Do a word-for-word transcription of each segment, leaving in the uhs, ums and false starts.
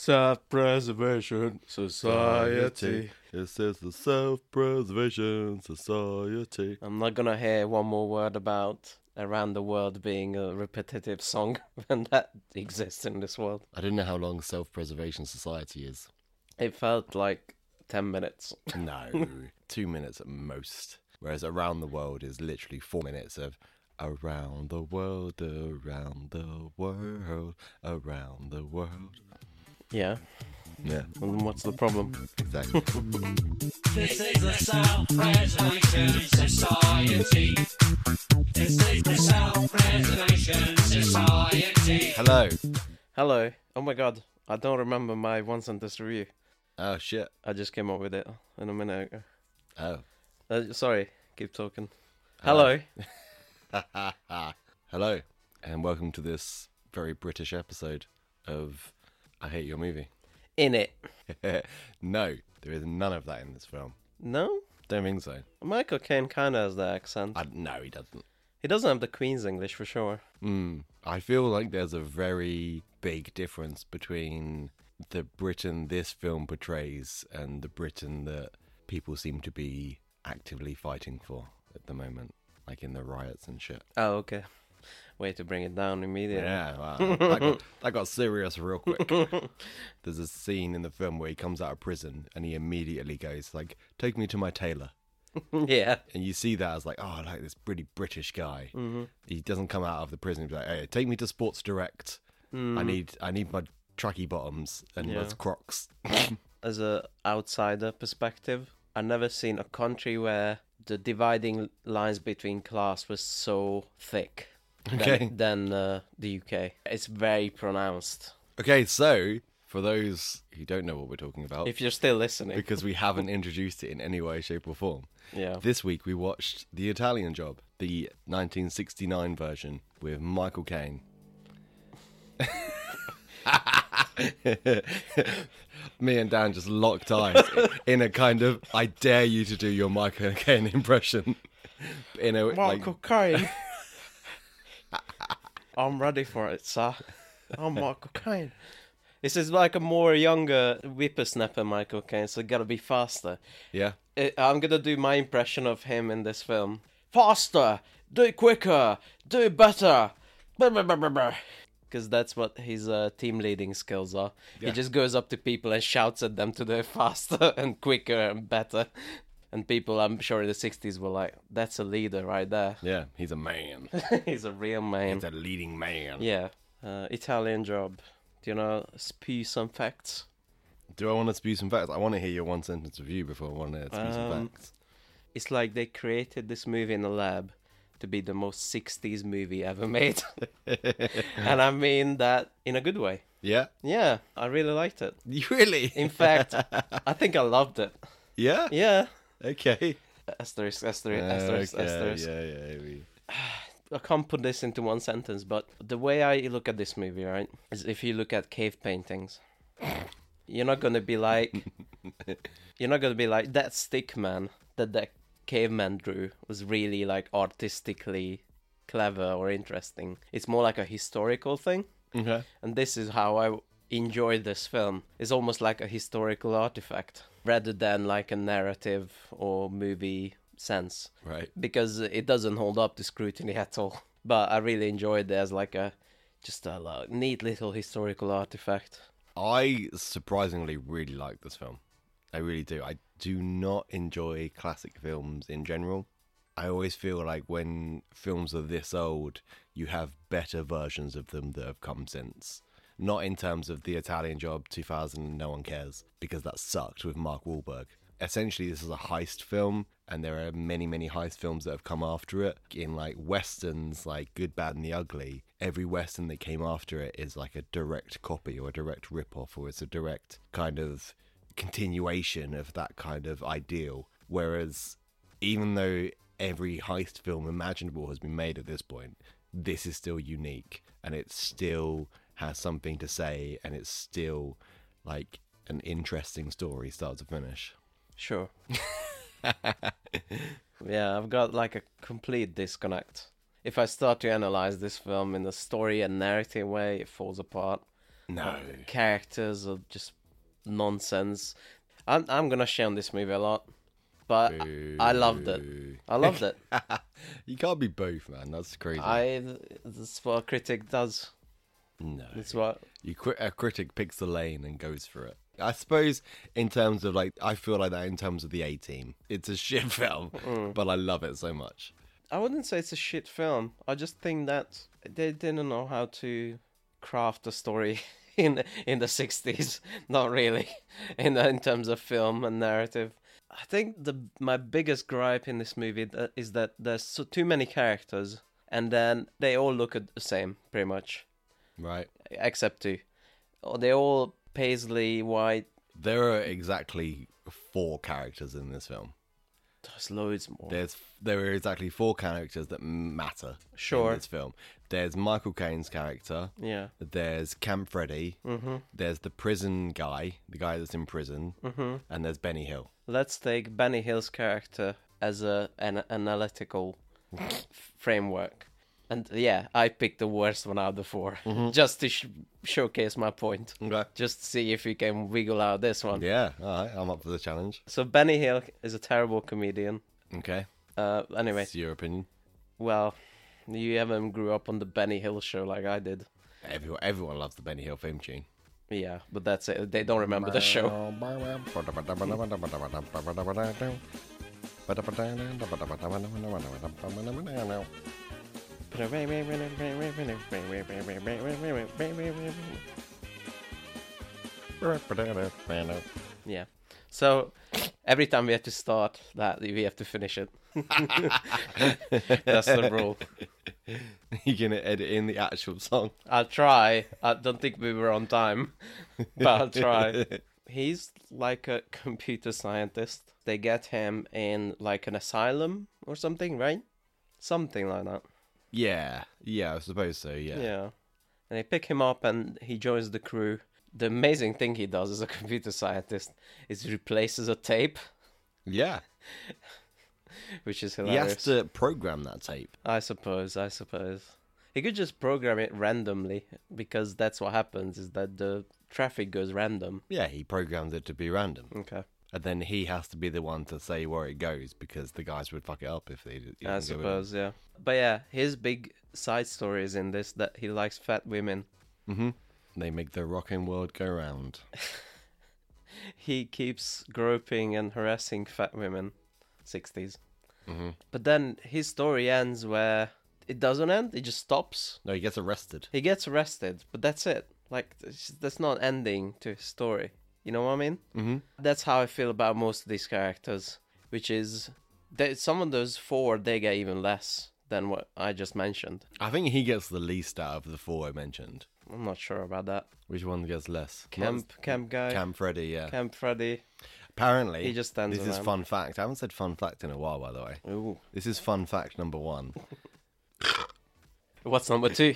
Self-Preservation Society. It says the Self-Preservation Society. I'm not gonna hear one more word about Around the World being a repetitive song when that exists in this world. I don't know how long Self-Preservation Society is. It felt like ten minutes. No, two minutes at most. Whereas Around the World is literally four minutes of around the world, around the world, around the world. Yeah. Yeah. And what's the problem? Exactly. This is the Self-Preservation Society. This is the Self-Preservation Society. Hello. Hello. Oh my god. I don't remember my one sentence review. Oh, shit. I just came up with it in a minute ago. Oh. Uh, sorry. Keep talking. Hello. Hello. Hello. And welcome to this very British episode of I Hate Your Movie. In it. No, there is none of that in this film. No? Don't think so. Michael Caine kind of has the accent. I, no, he doesn't. He doesn't have the Queen's English for sure. Mm, I feel like there's a very big difference between the Britain this film portrays and the Britain that people seem to be actively fighting for at the moment, like in the riots and shit. Oh, okay. Way to bring it down immediately. Yeah, wow. that, got, that got serious real quick. There's a scene in the film where he comes out of prison and he immediately goes like, take me to my tailor. Yeah. And you see that as like, oh, like this pretty British guy. Mm-hmm. He doesn't come out of the prison and be like, hey, take me to Sports Direct. Mm. I need I need my tracky bottoms and Yeah. my Crocs. As a outsider perspective, I've never seen a country where the dividing lines between class was so thick Okay. than, than uh, the U K. It's very pronounced. Okay, so for those who don't know what we're talking about, If you're still listening. because we haven't introduced it in any way, shape or form, Yeah. this week we watched The Italian Job, the nineteen sixty-nine version with Michael Caine. Me and Dan just locked eyes in a kind of, I dare you to do your Michael Caine impression. In a, Michael Caine. I'm ready for it, sir. I'm Michael Caine. This is like a more younger whippersnapper Michael Caine, so gotta be faster. yeah. I- I'm gonna do my impression of him in this film. Faster! Do it quicker! Do it better! Because that's what his uh, team leading skills are. Yeah. He just goes up to people and shouts at them to do it faster and quicker and better. And people, I'm sure in the sixties were like, that's a leader right there. Yeah, he's a man. He's a real man. He's a leading man. Yeah. Uh, Italian Job. Do you know, spew some facts? Do I want to spew some facts? I want to hear your one sentence review before I want to spew some Um, facts. It's like they created this movie in a lab to be the most sixties movie ever made. And I mean that in a good way. Yeah? Yeah, I really liked it. You really? In fact, I think I loved it. Yeah? Yeah. Okay. Asterisk, asterisk, asterisk, Okay, asterisk. Yeah, yeah, we... I can't put this into one sentence, but the way I look at this movie, right, is if you look at cave paintings, you're not gonna be like, you're not gonna be like, that stick man that that caveman drew was really like artistically clever or interesting. It's more like a historical thing, Okay. and this is how I enjoyed this film. It's almost like a historical artifact rather than like a narrative or movie sense, Right. because it doesn't hold up to scrutiny at all. But I really enjoyed it as like a just a like, neat little historical artifact. I surprisingly really like this film. I really do. I do not enjoy classic films in general. I always feel like when films are this old, you have better versions of them that have come since. Not in terms of The Italian Job two thousand and No One Cares, because that sucked with Mark Wahlberg. Essentially, this is a heist film, and there are many, many heist films that have come after it. In like westerns, like Good, Bad and the Ugly, every western that came after it is like a direct copy or a direct rip-off, or it's a direct kind of continuation of that kind of ideal. Whereas, even though every heist film imaginable has been made at this point, this is still unique, and it still has something to say, and it's still like an interesting story start to finish. Sure. Yeah, I've got like a complete disconnect. If I start to analyze this film in a story and narrative way, it falls apart. No. Characters are just nonsense. I'm I'm gonna shit on this movie a lot, but I loved it. I loved it. You can't be both, man. That's crazy. I that's what a critic does. no. That's what. You cri- a critic picks the lane and goes for it. I suppose in terms of like, I feel like that in terms of the A Team. It's a shit film, but I love it so much. I wouldn't say it's a shit film. I just think that they didn't know how to craft a story in in the sixties. Not really, in in terms of film and narrative. I think the my biggest gripe in this movie that is that there's so, too many characters, and then they all look at the same pretty much, Right. except two. Oh, they all paisley white. There are exactly four characters in this film. There's loads more. There's there are exactly four characters that matter Sure. in this film. There's Michael Caine's character. Yeah. There's Camp Freddy. Mm-hmm. There's the prison guy, the guy that's in prison, Mm-hmm. and there's Benny Hill. Let's take Benny Hill's character as a an analytical framework. And yeah, I picked the worst one out of the four, just to sh- showcase my point. Okay. Just to see if we can wiggle out this one. Yeah, all right, I'm up for the challenge. So Benny Hill is a terrible comedian. Okay. Uh, anyway, It's your opinion. well, you haven't grew up on the Benny Hill show like I did. Everyone, everyone loves the Benny Hill theme tune. Yeah, but that's it. They don't remember the show. Yeah. So every time we have to start that, we have to finish it. That's the rule. You're gonna edit in the actual song. I'll try. I don't think we were on time, but I'll try. He's like a computer scientist. They get him in like an asylum or something, right? Something like that. Yeah, yeah, I suppose so. Yeah. Yeah. And they pick him up and he joins the crew. The amazing thing he does as a computer scientist is he replaces a tape, Yeah. which is He hilarious. has to program that tape. I suppose, I suppose. He could just program it randomly, because that's what happens, is that the traffic goes random. Yeah, he programs it to be random, Okay. and then he has to be the one to say where it goes because the guys would fuck it up if they didn't. I suppose, yeah. But yeah, his big side story is in this that he likes fat women. Mm-hmm. They make the rocking world go round. He keeps groping and harassing fat women. sixties. Mm-hmm. But then his story ends where it doesn't end, it just stops. No, he gets arrested. He gets arrested, but that's it. Like, it's- that's not ending to his story. You know what I mean? Mm-hmm. That's how I feel about most of these characters, which is that some of those four, they get even less than what I just mentioned. I think he gets the least out of the four I mentioned. I'm not sure about that. Which one gets less? Camp, camp guy, Camp, Camp Freddy, yeah. Freddy. Apparently, He just stands this is around. fun fact. I haven't said fun fact in a while, by the way. Ooh. This is fun fact number one. What's number two?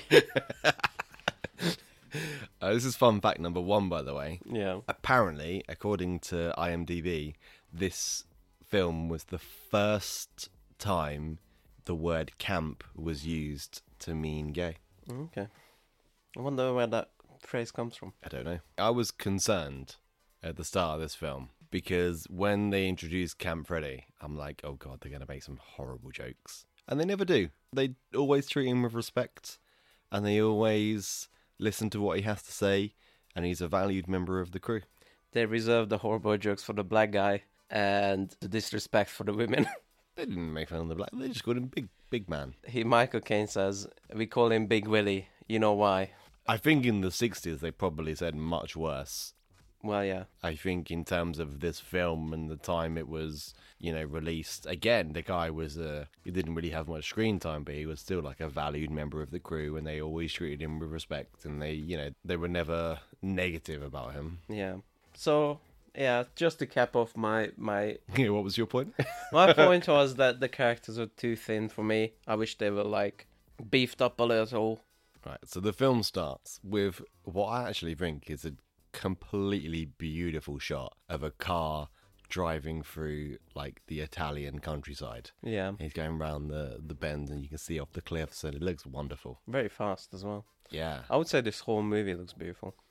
Uh, this is fun fact number one, by the way. Yeah. Apparently, according to IMDb, this film was the first time the word camp was used to mean gay. Okay. I wonder where that phrase comes from. I don't know. I was concerned at the start of this film because when they introduced Camp Freddy, I'm like, oh god, they're going to make some horrible jokes. And they never do. They always treat him with respect, and they always listen to what he has to say, and he's a valued member of the crew. They reserved the horrible jokes for the black guy and the disrespect for the women. They didn't make fun of the black. They just called him Big Big Man. He, Michael Caine says, we call him Big Willie. You know why? I think in the sixties they probably said much worse. Well, yeah. I think in terms of this film and the time it was, you know, released, again, the guy was, uh, he didn't really have much screen time, but he was still like a valued member of the crew, and they always treated him with respect, and they, you know, they were never negative about him. Yeah. So, yeah, just to cap off my my Yeah, what was your point? my point was that the characters were too thin for me. I wish they were like beefed up a little. Right, so the film starts with what I actually think is a completely beautiful shot of a car driving through like the Italian countryside. Yeah. He's going around the the bend, and you can see off the cliffs, and it looks wonderful. Very fast as well. Yeah. I would say this whole movie looks beautiful.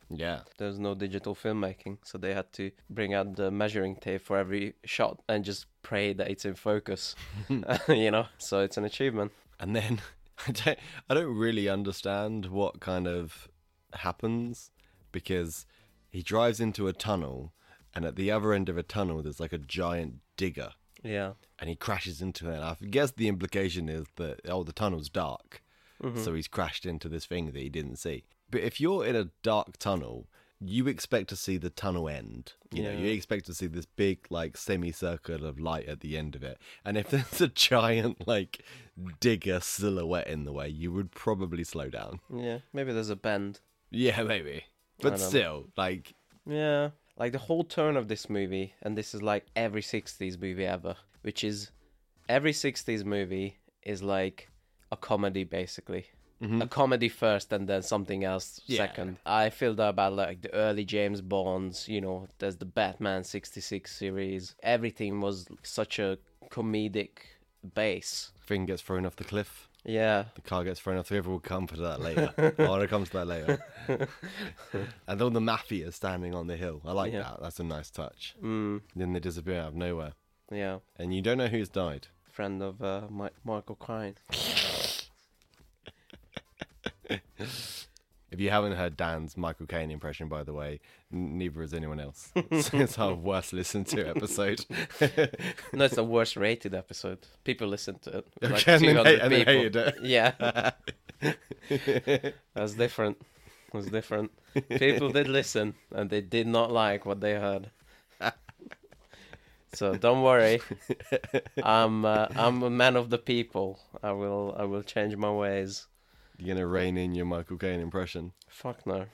Yeah. There was no digital filmmaking, so they had to bring out the measuring tape for every shot and just pray that it's in focus. You know, so it's an achievement. And then I don't, I don't really understand what kind of happens, because he drives into a tunnel, and at the other end of a tunnel there's like a giant digger, Yeah. and he crashes into it. And I guess the implication is that, oh, the tunnel's dark, so he's crashed into this thing that he didn't see. But if you're in a dark tunnel, you expect to see the tunnel end. You know, Yeah. you expect to see this big, like, semicircle of light at the end of it. And if there's a giant, like, digger silhouette in the way, you would probably slow down. Yeah. Maybe there's a bend. Yeah, maybe. I But don't know. still, like, Yeah. Like the whole turn of this movie, and this is like every sixties movie ever, which is every sixties movie is like a comedy, basically. A comedy first and then something else Yeah. second. I feel that about like the early James Bonds, you know, there's the Batman sixty-six series. Everything was such a comedic base. thing gets thrown off the cliff. Yeah. The car gets thrown off the cliff. We'll come to that later. I want to come to that later. And all the mafia standing on the hill. I like Yeah. that. That's a nice touch. Mm, Then they disappear out of nowhere. yeah. And you don't know who's died. Friend of uh, Mi- Michael Caine. If you haven't heard Dan's Michael Caine impression, by the way, n- neither has anyone else. So it's our worst listened to episode. No, it's the worst rated episode. People listen to it. Like Okay, and then two hundred hate- and then people. hated it. Yeah. That's different. That's different. People did listen, and they did not like what they heard. So don't worry. I'm uh, I'm a man of the people. I will I will change my ways. You're going to rein in your Michael Caine impression. Fuck no.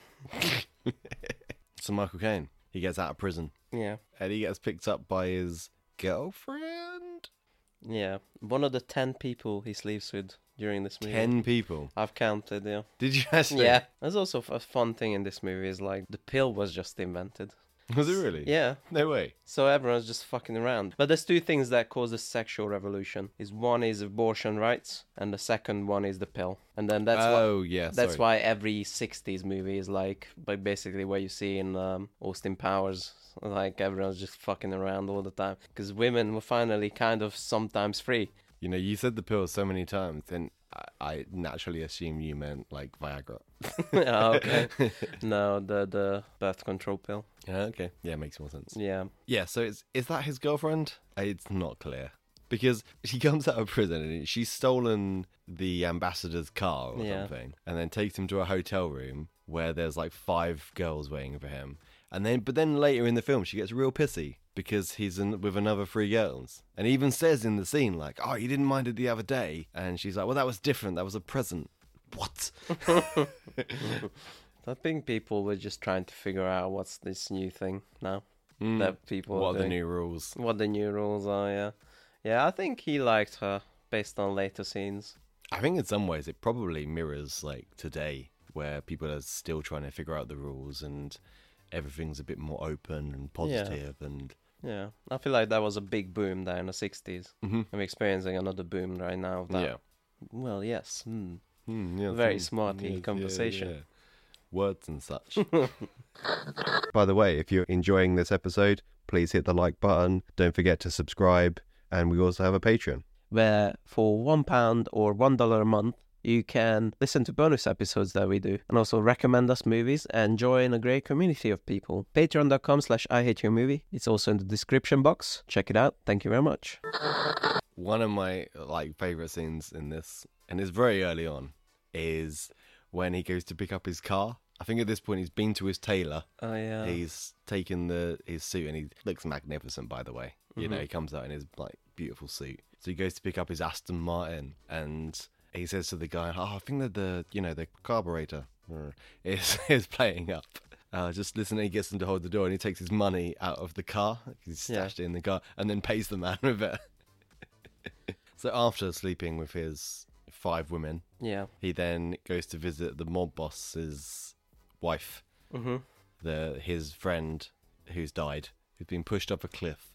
So Michael Caine, he gets out of prison. Yeah. And he gets picked up by his girlfriend? Yeah. One of the ten people he sleeps with during this movie. Ten people. I've counted, yeah. Did you actually? Yeah. There's also a fun thing in this movie is like the pill was just invented. Was it really? Yeah. No way. So everyone's just fucking around. But there's two things that cause the sexual revolution. Is one is abortion rights, and the second one is the pill. And then that's why oh, yeah. that's sorry. why every sixties movie is like, but basically what you see in um, Austin Powers. Like everyone's just fucking around all the time because women were finally kind of sometimes free. You know, you said the pill so many times, and I, I naturally assumed you meant like Viagra. Oh, okay. No, the the birth control pill. Yeah, okay. Yeah, makes more sense. Yeah. Yeah, so is, is that his girlfriend? It's not clear. Because she comes out of prison and she's stolen the ambassador's car or Yeah. something, and then takes him to a hotel room where there's like five girls waiting for him. And then, but then later in the film, she gets real pissy because he's in, with another three girls, and he even says in the scene like, "Oh, you didn't mind it the other day," and she's like, "Well, that was different. That was a present." What? I think people were just trying to figure out what's this new thing now Mm. that people What are are the doing. new rules? What the new rules are, yeah. Yeah, I think he liked her based on later scenes. I think in some ways it probably mirrors like today, where people are still trying to figure out the rules and everything's a bit more open and positive. And Yeah, I feel like that was a big boom there in the sixties. Mhm. I'm experiencing another boom right now. Of that. yeah, Well, yes. Mm. Hmm, yeah, Very some- smarty yeah, yeah, conversation. yeah. Words and such. By the way, if you're enjoying this episode, please hit the like button. Don't forget to subscribe, and we also have a Patreon. Where for one pound or one dollar a month, you can listen to bonus episodes that we do, and also recommend us movies and join a great community of people. Patreon.com slash I hate your movie. It's also in the description box. Check it out. Thank you very much. One of my like favorite scenes in this, and it's very early on, is when he goes to pick up his car. I think at this point he's been to his tailor. Oh yeah. He's taken the his suit, and he looks magnificent, by the way. You know, Mhm. he comes out in his like beautiful suit. So he goes to pick up his Aston Martin, and he says to the guy, "Oh, I think that the you know the carburetor uh, is is playing up." Uh, just listen. He gets him to hold the door, and he takes his money out of the car. He's Yeah. stashed it in the car, and then pays the man with it. So after sleeping with his five women, Yeah. he then goes to visit the mob boss's wife, Mm-hmm. the his friend who's died, who's been pushed off a cliff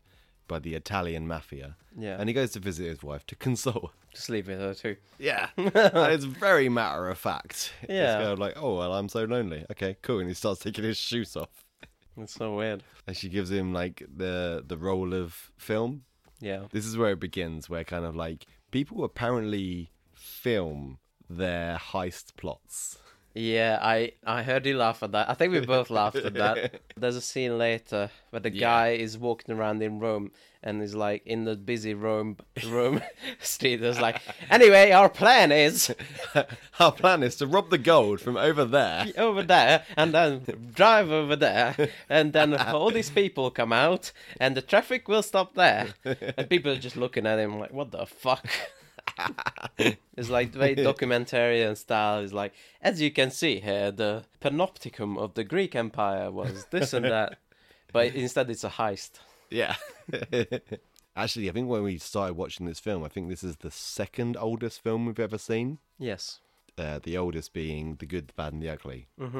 by the Italian mafia. Yeah. And he goes to visit his wife to console. Just leave it there too. Yeah. And it's very matter of fact. Yeah. It's kind of like, oh, well, I'm so lonely. Okay, cool. And he starts taking his shoes off. It's so weird. And she gives him, like, the the roll of film. Yeah. This is where it begins, where kind of, like, people apparently film their heist plots. Yeah, I, I heard you laugh at that. I think we both laughed at that. There's a scene later where the Yeah. guy is walking around in Rome and is like in the busy Rome Rome street. There's like, anyway, our plan is Our plan is to rob the gold from over there. over there and then drive over there, and then all these people come out and the traffic will stop there, and people are just looking at him like, what the fuck? It's like very documentarian style. It's like, as you can see here, the panopticon of the Greek Empire was this and that, but instead it's a heist. Yeah. Actually, I think when we started watching this film, I think this is the second oldest film we've ever seen. Yes. Uh, the oldest being The Good, the Bad, and the Ugly. Mm-hmm.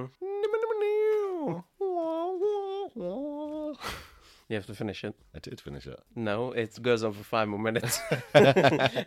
You have to finish it. I did finish it. No, it goes on for five more minutes. I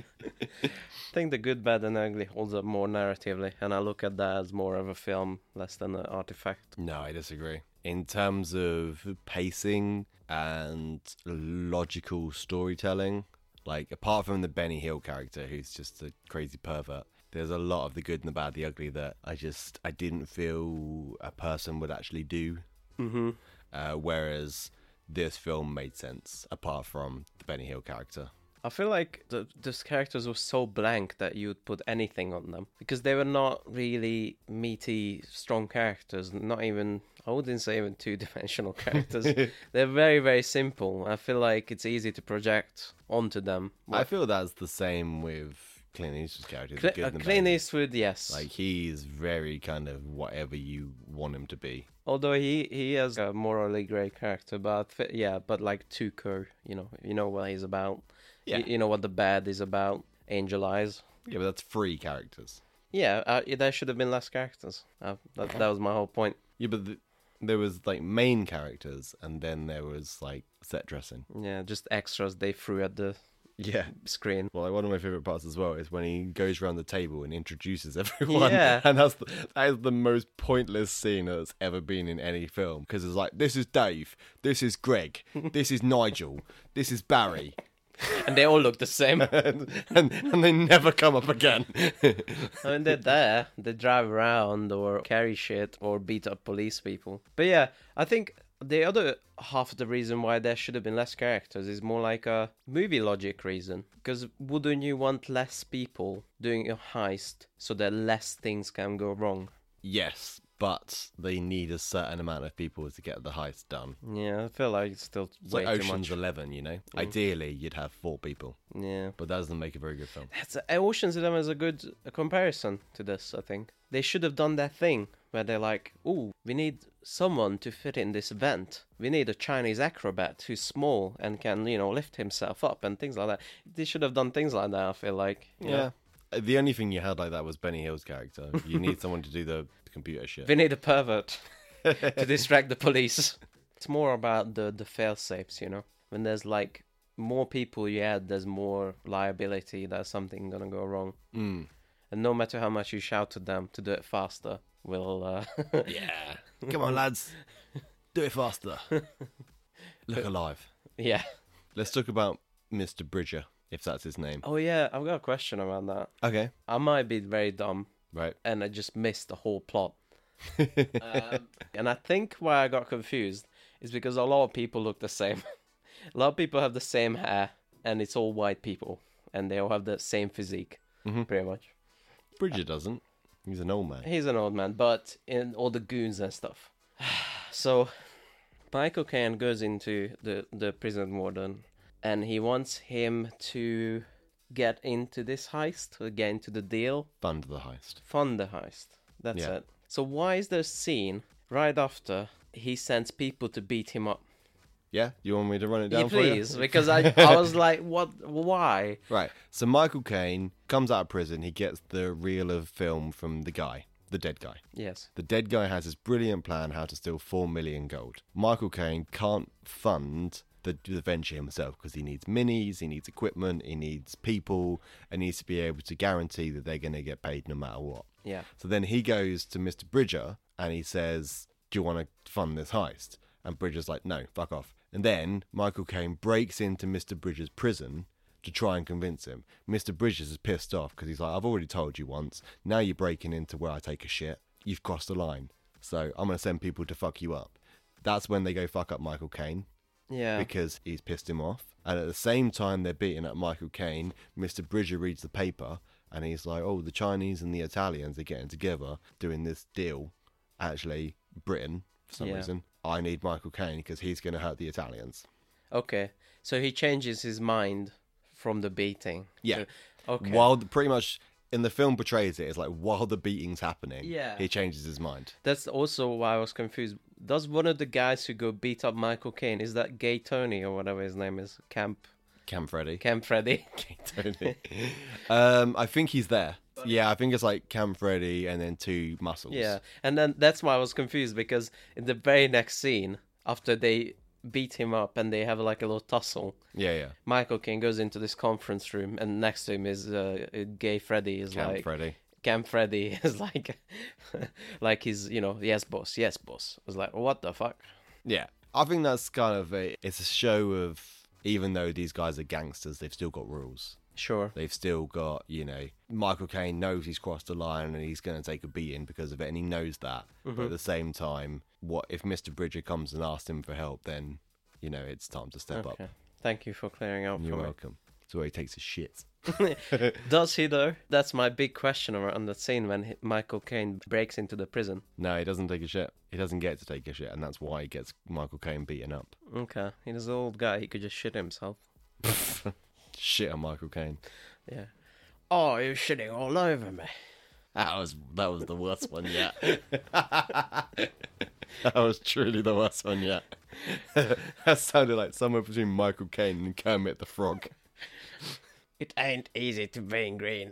think The Good, Bad, and Ugly holds up more narratively, and I look at that as more of a film, less than an artifact. No, I disagree. In terms of pacing and logical storytelling, like, apart from the Benny Hill character, who's just a crazy pervert, there's a lot of The Good and the Bad, the Ugly that I just, I didn't feel a person would actually do. Mm-hmm. Uh, whereas this film made sense, apart from the Benny Hill character. I feel like the, those characters were so blank that you would put anything on them, because they were not really meaty, strong characters. Not even, I wouldn't say even two-dimensional characters. They're very, very simple. I feel like it's easy to project onto them. I feel that's the same with Clint Eastwood's character. Cl- the good uh, and the Clint bad. Eastwood, yes. Like, he's very kind of whatever you want him to be. Although he, he has a morally grey character, but fi- yeah, but like Tuco, you know, you know what he's about. Yeah. You, you know what the bad is about. Angel Eyes. Yeah, but that's three characters. Yeah, uh, there should have been less characters. Uh, that, that was my whole point. Yeah, but the, there was, like, main characters, and then there was, like, set dressing. Yeah, just extras they threw at the Yeah. screen. Well, like, one of my favourite parts as well is when he goes around the table and introduces everyone. Yeah. And that's the, that is the most pointless scene that's ever been in any film. Because it's like, this is Dave, this is Greg, this is Nigel, this is Barry. And they all look the same. and, and, and they never come up again. I mean, they're there. They drive around or carry shit or beat up police people. But yeah, I think the other half of the reason why there should have been less characters is more like a movie logic reason. Because wouldn't you want less people doing a heist so that less things can go wrong? Yes, but they need a certain amount of people to get the heist done. Yeah, I feel like it's still It's way like too Ocean's much. Eleven, you know? Ideally, you'd have four people, Yeah. but that doesn't make a very good film. That's a, Ocean's Eleven is a good uh, comparison to this, I think. They should have done that thing where they're like, ooh, we need someone to fit in this event. We need a Chinese acrobat who's small and can, you know, lift himself up and things like that. They should have done things like that, I feel like. you know. Yeah. The only thing you had like that was Benny Hill's character. You need someone to do the computer shit. We need a pervert to distract the police. It's more about the, the fail-safes, you know? When there's like more people you add, there's more liability that something gonna go wrong. Mm. And no matter how much you shout to them to do it faster, will uh, Yeah. Come on, lads. Do it faster. Look alive. yeah. Let's talk about Mister Bridger, if that's his name. Oh yeah, I've got a question about that. Okay. I might be very dumb, Right. and I just missed the whole plot. um, and I think why I got confused is because a lot of people look the same. A lot of people have the same hair, and it's all white people, and they all have the same physique, Mhm. pretty much. Bridger doesn't. He's an old man. He's an old man, but in all the goons and stuff. So, Michael Caine goes into the, the prison warden, and he wants him to get into this heist, or get into the deal, Fund the heist. fund the heist. That's Yeah. it. So why is there a scene right after he sends people to beat him up? Yeah? You want me to run it Yeah, down please, for you? because I I was like, what? Why? Right. So Michael Caine comes out of prison. He gets the reel of film from the guy, the dead guy. Yes. The dead guy has this brilliant plan how to steal four million gold. Michael Caine can't fund the, the venture himself because he needs minis, he needs equipment, he needs people, and needs to be able to guarantee that they're going to get paid no matter what. Yeah. So then he goes to Mister Bridger and he says, do you want to fund this heist? And Bridger's like, no, fuck off. And then Michael Caine breaks into Mister Bridger's prison to try and convince him. Mister Bridges is pissed off because he's like, I've already told you once. Now you're breaking into where I take a shit. You've crossed the line. So I'm going to send people to fuck you up. That's when they go fuck up Michael Caine. Yeah. Because he's pissed him off. And at the same time they're beating up Michael Caine, Mister Bridger reads the paper and he's like, oh, the Chinese and the Italians are getting together doing this deal. Actually, Britain, for some Yeah. reason. I need Michael Caine because he's going to hurt the Italians. Okay. So he changes his mind from the beating. Yeah. to- okay. While the, pretty much in the film portrays it, it's like while the beating's happening, Yeah. he changes his mind. That's also why I was confused. Does one of the guys who go beat up Michael Caine, is that Gay Tony or whatever his name is? Camp Cam Freddy. Camp Freddy? Tony. um, I think he's there. Yeah, I think it's like Cam Freddy and then two muscles. Yeah. And then that's why I was confused, because in the very next scene, after they beat him up and they have like a little tussle, Yeah, yeah. Michael Caine goes into this conference room and next to him is uh, Gay Freddy is Cam like Freddy. Camp Freddy is like like he's, you know, yes boss, yes boss. I was like, what the fuck? Yeah. I think that's kind of a, it's a show of, even though these guys are gangsters, they've still got rules. Sure. They've still got, you know, Michael Caine knows he's crossed the line and he's going to take a beating because of it, and he knows that. Mm-hmm. But at the same time, what if Mister Bridger comes and asks him for help, then, you know, it's time to step Okay. up. Thank you for clearing out You're for welcome. That's where he takes his shit. me. Does he though? That's my big question around the scene when he- Michael Caine breaks into the prison. No, he doesn't take a shit. He doesn't get to take a shit, and that's why he gets Michael Caine beaten up. Okay. He's an old guy. He could just shit himself. Shit on Michael Caine. Yeah. Oh, you're shitting all over me. That was that was the worst one yet. That was truly the worst one yet. That sounded like somewhere between Michael Caine and Kermit the Frog. It ain't easy to be green.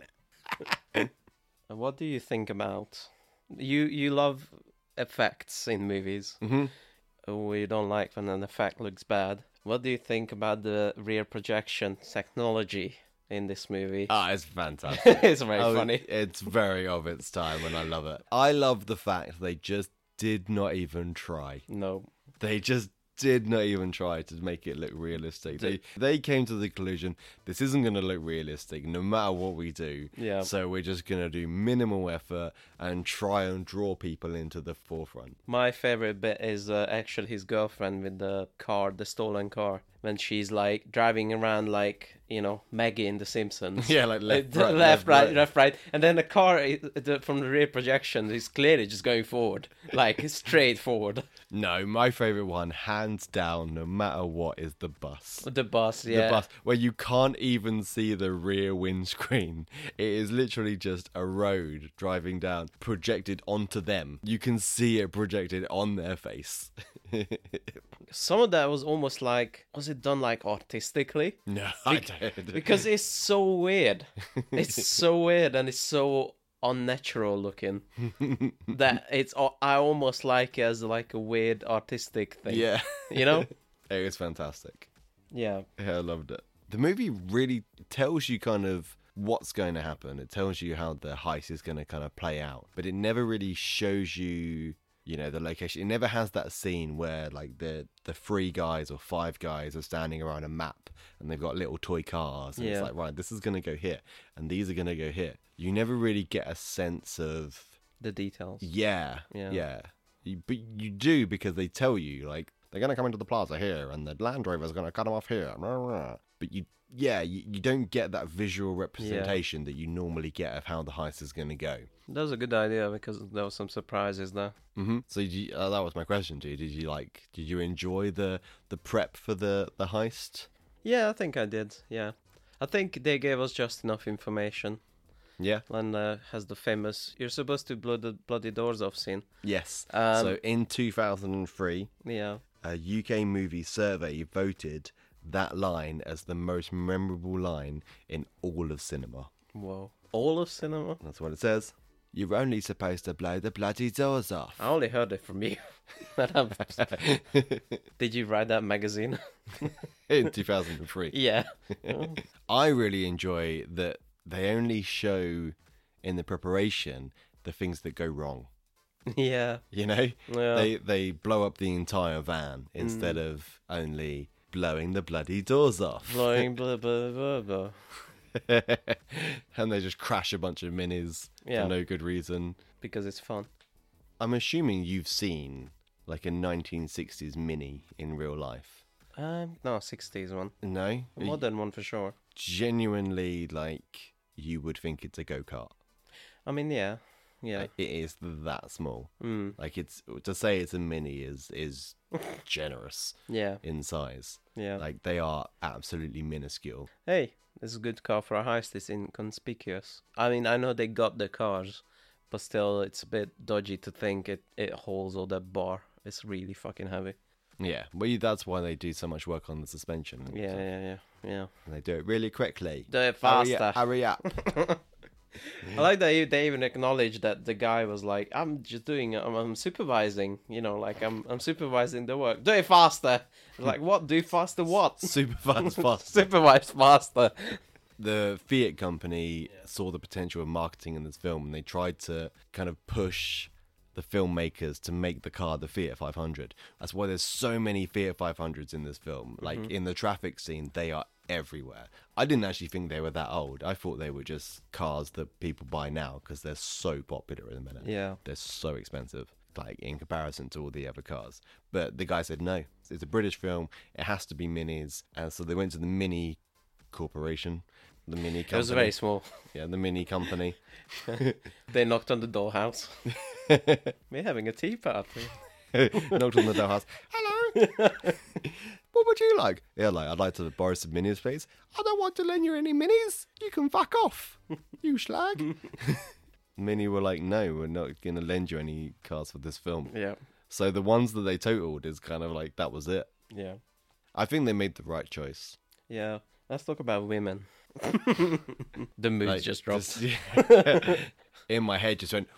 What do you think about you? You love effects in movies. Mhm. Oh, you don't like when an effect looks bad. What do you think about the rear projection technology in this movie? Ah, it's fantastic. It's very Oh, funny. It's very of its time, and I love it. I love the fact they just did not even try. No. They just did not even try to make it look realistic. They they came to the conclusion this isn't going to look realistic no matter what we do. Yeah. So we're just going to do minimal effort and try and draw people into the forefront. My favorite bit is uh, actually his girlfriend with the car, the stolen car, when she's like driving around like, you know, Maggie in The Simpsons. Yeah, like left, Uh, right, left, right, right. left, right, and then the car i- the, from the rear projection is clearly just going forward, like straight forward. No, my favorite one, hands down, no matter what, is the bus. The bus, yeah, The bus, where you can't even see the rear windscreen. It is literally just a road driving down, projected onto them. You can see it projected on their face. Some of that was almost like, was it done like artistically? No, I did. Because it's so weird. It's so weird and it's so unnatural looking that it's. I almost like it as like a weird artistic thing. Yeah. You know? It was fantastic. Yeah. Yeah, I loved it. The movie really tells you kind of what's going to happen. It tells you how the heist is going to kind of play out, but it never really shows you, you know, the location. It never has that scene where like the the three guys or five guys are standing around a map and they've got little toy cars and Yeah. it's like, right, this is going to go here and these are going to go here. You never really get a sense of, The details. yeah, Yeah. yeah. You, but you do because they tell you, like, they're going to come into the plaza here and the Land Rover's going to cut them off here. But you, yeah, you, you don't get that visual representation that you normally get of how the heist is going to go. That was a good idea because there was some surprises there. Mm-hmm. So did you, uh, that was my question to you. Did you like? Did you enjoy the the prep for the the heist? Yeah, I think I did. Yeah, I think they gave us just enough information. Yeah. And uh, has the famous "you're supposed to blow the bloody doors off" scene. Yes. Um, so in two thousand three, Yeah. a U K movie survey voted that line as the most memorable line in all of cinema. Whoa. All of cinema. That's what it says. You're only supposed to blow the bloody doors off. I only heard it from you. Did you write that magazine? In two thousand three. Yeah. I really enjoy that they only show in the preparation the things that go wrong. Yeah. You know? Yeah. They they blow up the entire van instead Mm. of only blowing the bloody doors off. Blowing blah blah blah blah. And they just crash a bunch of minis Yeah. for no good reason. Because it's fun. I'm assuming you've seen like a nineteen sixties Mini in real life. Um, no, sixties one. No? A modern one for sure. Genuinely, like, you would think it's a go-kart. I mean, yeah. Yeah. Like, it is that small. Mm. Like, it's to say it's a Mini is is generous Yeah. in size. Yeah. Like, they are absolutely minuscule. Hey, this is a good car for a heist. It's inconspicuous. I mean, I know they got the cars, but still, it's a bit dodgy to think it, it holds all that bar. It's really fucking heavy. Yeah, well, you- that's why they do so much work on the suspension. and Yeah, stuff. yeah, yeah, yeah. And they do it really quickly. Do it Hurry faster. up, hurry up. I like that you- they even acknowledged that the guy was like, "I'm just doing, I'm, I'm supervising, you know, like I'm, I'm supervising the work. Do it faster." Like, what? Do faster? What? Super fast, fast. Supervise faster. The Fiat company saw the potential of marketing in this film, and they tried to kind of push the filmmakers to make the car the Fiat five hundred. That's why there's so many Fiat five hundreds in this film. Like, in the traffic scene, they are everywhere. I didn't actually think they were that old. I thought they were just cars that people buy now because they're so popular in the minute. Yeah. They're so expensive, like, in comparison to all the other cars. But the guy said, no, it's a British film. It has to be minis. And so they went to the Mini Corporation, the Mini company. It was very small. Yeah, the Mini company. They knocked on the doorhouse. We're having a tea party. Knocked on the doorhouse. Hello. What would you like? Yeah, like, I'd like to borrow some minis, please. I don't want to lend you any minis. You can fuck off, you slag. Mini were like, no, we're not going to lend you any cars for this film. Yeah, So the ones that they totaled is kind of like, that was it. yeah, I think they made the right choice. yeah. Let's talk about women. The mood Like, just dropped. just- in my head just went...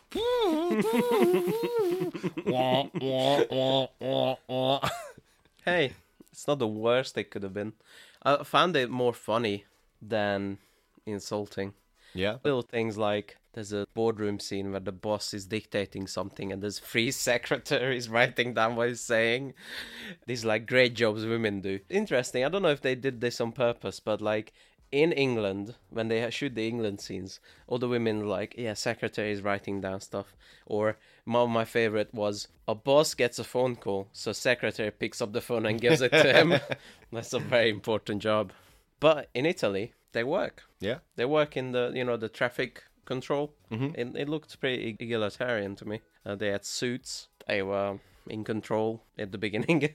Hey, it's not the worst it could have been. I found it more funny than insulting. Yeah? Little things like there's a boardroom scene where the boss is dictating something and there's three secretaries writing down what he's saying. These like great jobs women do. Interesting. I don't know if they did this on purpose, but like in England, when they shoot the England scenes, all the women are like, yeah, secretary is writing down stuff. Or one of my favorite was a boss gets a phone call, so secretary picks up the phone and gives it to him. That's a very important job. But in Italy, they work. Yeah? They work in the, you know, the traffic control. Mhm. It, it looked pretty egalitarian to me. Uh, they had suits. They were in control at the beginning.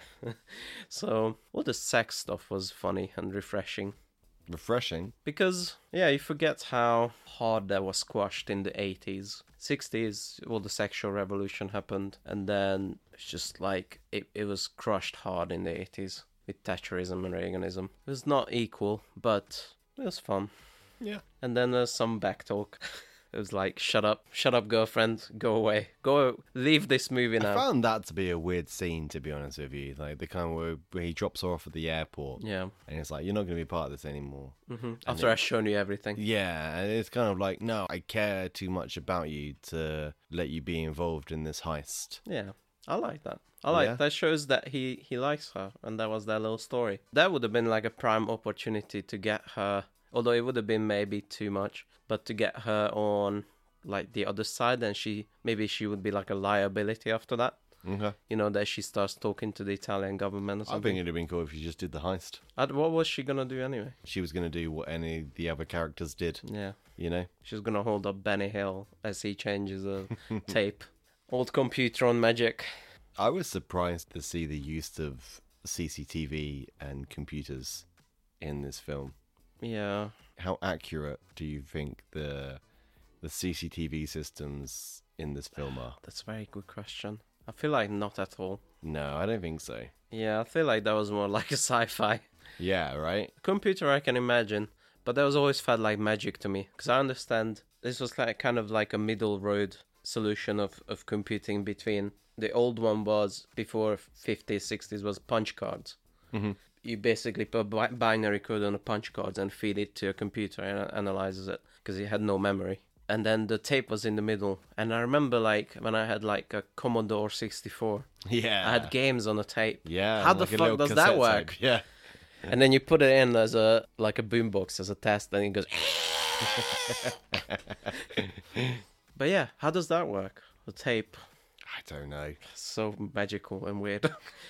So all the sex stuff was funny and refreshing. Refreshing. Because, yeah, you forget how hard that was squashed in the eighties. sixties, well, the sexual revolution happened. And then it's just like, it, it was crushed hard in the eighties with Thatcherism and Reaganism. It was not equal, but it was fun. Yeah. And then there's some backtalk. It was like, shut up, shut up, girlfriend, go away. Go, leave this movie I now. found that to be a weird scene, to be honest with you. Like, the kind where, where he drops her off at the airport. Yeah. And it's like, you're not going to be part of this anymore. hmm After I've shown you everything. Yeah, and it's kind of like, no, I care too much about you to let you be involved in this heist. Yeah, I like that. I like Yeah. that shows that he he likes her, and that was their little story. That would have been like a prime opportunity to get her, although it would have been maybe too much, but to get her on like the other side, and she maybe she would be like a liability after that. Okay. You know, that she starts talking to the Italian government or I something. think it'd have been cool if you just did the heist. I'd- what was she gonna do anyway? She was going to do what any of the other characters did, Yeah, you know? she's gonna hold up Benny Hill as he changes a tape. Old computer on magic. I was surprised to see the use of C C T V and computers in this film. Yeah. How accurate do you think the the C C T V systems in this film are? That's a very good question. I feel like not at all. No, I don't think so. Yeah, I feel like that was more like a sci-fi. Yeah, right? Computer I can imagine, but that was always felt like magic to me. Because I understand this was like kind of like a middle road solution of, of computing between the old one was before fifties, sixties was punch cards. Mm-hmm. You basically put bi- binary code on a punch card and feed it to a computer and it analyzes it because it had no memory. And then the tape was in the middle. And I remember like when I had like a Commodore sixty-four, Yeah. I had games on the tape. Yeah. How the like a fuck little does that cassette work? tape. Yeah. And then you put it in as a like a boombox as a test, and it goes. But yeah, how does that work? The tape, I don't know. so magical and weird.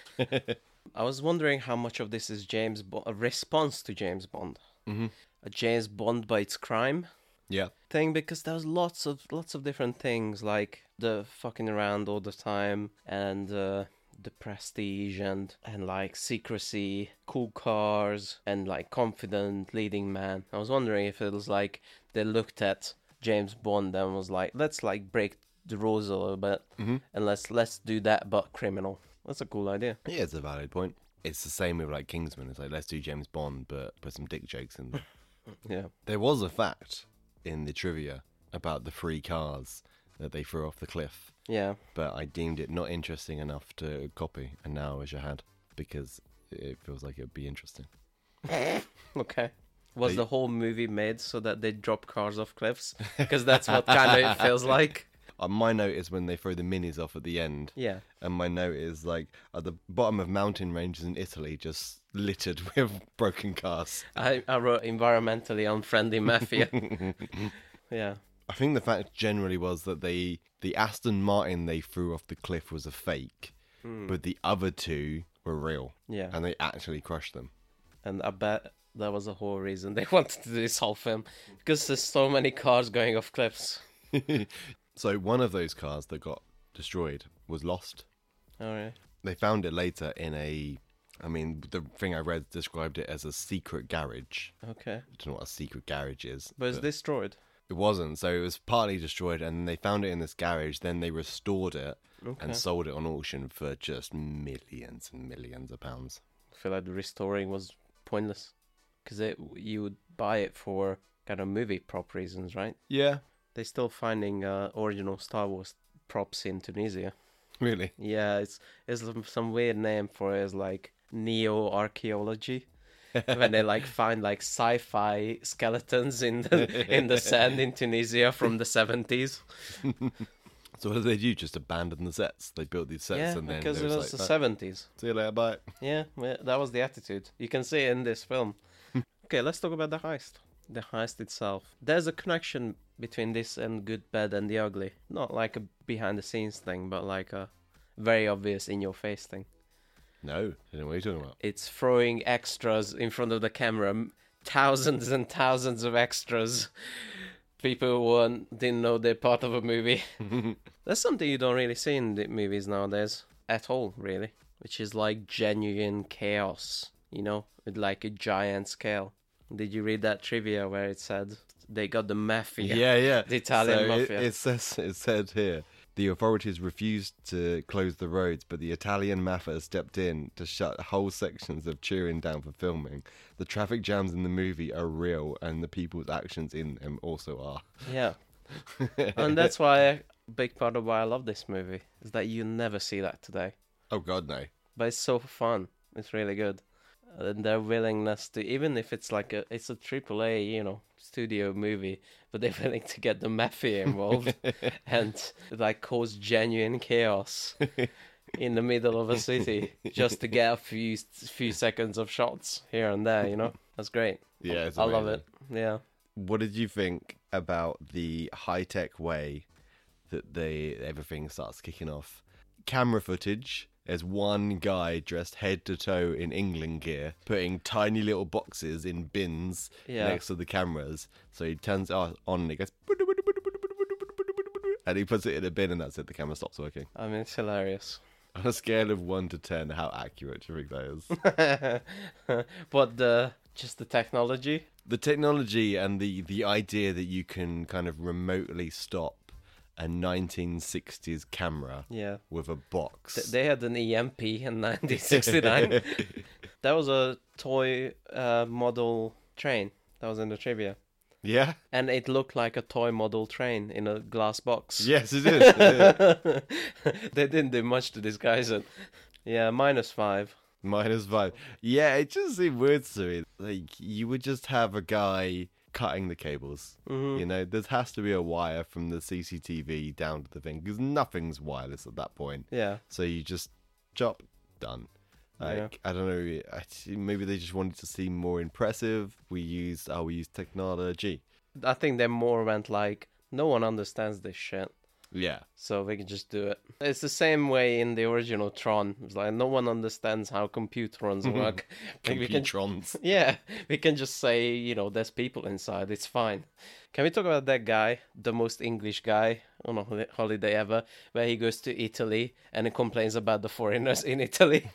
I was wondering how much of this is James Bond, a response to James Bond, Mm-hmm. a James Bond by its crime Yeah. thing, because there was lots of lots of different things like the fucking around all the time and uh, the prestige and and like secrecy, cool cars and like confident leading man. I was wondering if it was like they looked at James Bond and was like, let's like break the rules a little bit Mm-hmm. and let's let's do that but criminal. That's a cool idea. Yeah, it's a valid point. It's the same with like Kingsman. It's like, let's do James Bond, but put some dick jokes in there. Yeah. There was a fact in the trivia about the three cars that they threw off the cliff, Yeah. but I deemed it not interesting enough to copy, and now I wish I had, because it feels like it would be interesting. Okay. Was They- the whole movie made so that they drop cars off cliffs? Because that's what kind of it feels like. Uh, my note is when they throw the minis off at the end, Yeah. and my note is like at the bottom of mountain ranges in Italy, just littered with broken cars. I, I wrote environmentally unfriendly mafia. Yeah. I think the fact generally was that they the Aston Martin they threw off the cliff was a fake, but the other two were real, Yeah. and they actually crushed them. And I bet that was the whole reason they wanted to do this whole film. Because there's so many cars going off cliffs. So one of those cars that got destroyed was lost. Alright. They found it later in a, I mean, the thing I read described it as a secret garage. Okay. I don't know what a secret garage is. But it's destroyed. It wasn't, so it was partly destroyed, and they found it in this garage. Then they restored it Okay. and sold it on auction for just millions and millions of pounds. I feel like the restoring was pointless. Because you would buy it for kind of movie prop reasons, right? Yeah, They're still finding uh, original Star Wars props in Tunisia. really. Yeah, it's it's some- some weird name for it. It's like neo-archaeology. When they like find like sci-fi skeletons in the in the sand in Tunisia from the seventies. So what did they do? Just abandon the sets? They built these sets, Yeah, and then because they it was was the like, "Ah, seventies. see you later, bye. Yeah, yeah, that was the attitude. You can see it in this film. Okay, let's talk about the heist. The heist itself. There's a connection between this and Good, Bad, and the Ugly. Not like a behind-the-scenes thing, but like a very obvious in-your-face thing. No, I don't know what you're talking about. It's throwing extras in front of the camera. m- Thousands and thousands of extras. People who weren't- didn't know they're part of a movie. That's something you don't really see in the movies nowadays. At all, really. Which is like genuine chaos, you know? With like a giant scale. Did you read that trivia where it said they got the mafia? Yeah, yeah. The Italian so mafia. It, it says it said here the authorities refused to close the roads, but the Italian mafia stepped in to shut whole sections of Turin down for filming. The traffic jams in the movie are real, and the people's actions in them also are. Yeah. And that's why a big part of why I love this movie is that you never see that today. Oh God, no. But it's so fun. It's really good. And their willingness to, even if it's like a, it's a triple A, you know, studio movie, but they're willing to get the mafia involved and like cause genuine chaos in the middle of a city just to get a few few seconds of shots here and there. You know, that's great. Yeah, it's I love amazing. it. Yeah. What did you think about the high-tech way that they everything starts kicking off? Camera footage. There's one guy dressed head to toe in England gear, putting tiny little boxes in bins Yeah. next to the cameras. So he turns it on and it goes, and he puts it in a bin, and that's it. The camera stops working. I mean, it's hilarious. On a scale of one to ten, how accurate do you think that is? But the just the technology. The technology and the the idea that you can kind of remotely stop a nineteen sixties camera Yeah. with a box. Th- They had an E M P in nineteen sixty-nine. That was a toy uh, model train. That was in the trivia. Yeah. and it looked like a toy model train in a glass box. Yes, it is. It is. They didn't do much to disguise it. Yeah, minus five. Minus five. Yeah, it just seemed weird to me. Like, you would just have a guy cutting the cables. Mm-hmm. You know, there has to be a wire from the C C T V down to the thing, because nothing's wireless at that point. Yeah. So you just chop, done. Like, Yeah. I don't know, I, maybe they just wanted to seem more impressive. We used, oh, we used technology. I think they more went like, no one understands this shit, Yeah. so we can just do it. It's the same way in the original Tron. It's like, no one understands how computerons work. Like, we can, Computrons. yeah, we can just say, you know, there's people inside, it's fine. Can we talk about that guy, the most English guy on a holi- holiday ever, where he goes to Italy and he complains about the foreigners in Italy?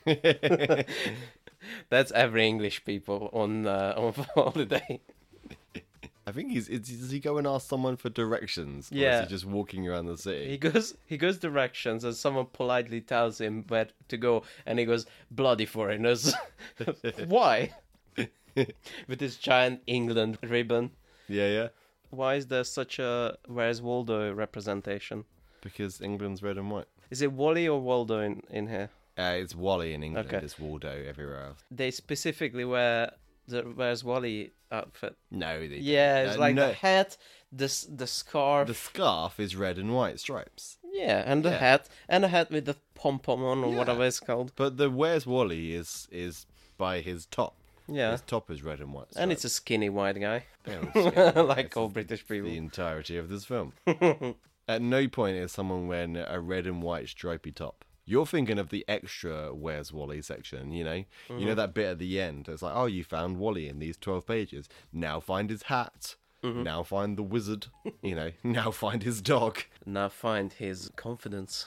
That's every English people on uh, on holiday. I think he's, is, does he go and ask someone for directions? Or Yeah. is he just walking around the city? He goes he goes directions and someone politely tells him where to go and he goes, bloody foreigners. Why? With his giant England ribbon. Yeah, yeah. Why is there such a Where's Waldo representation? Because England's red and white. Is it Wally or Waldo in, in here? Uh, it's Wally in England. Okay. It's Waldo everywhere else. They specifically wear the Where's Wally outfit. No, they Yeah, it's Uh, like no. the hat, the s- the scarf. The scarf is red and white stripes. Yeah, and the Yeah. hat, and the hat with the pom pom on, or Yeah. whatever it's called. But the Where's Wally is is by his top. Yeah, His top is red and white. and it's a skinny white guy, stripes. like all British people. the entirety of this film. At no point is someone wearing a red and white stripy top. You're thinking of the extra Where's Wally section, you know? You know that bit at the end? It's like, oh, you found Wally in these twelve pages. Now find his hat. Now find the wizard. You know, now find his dog. Now find his confidence.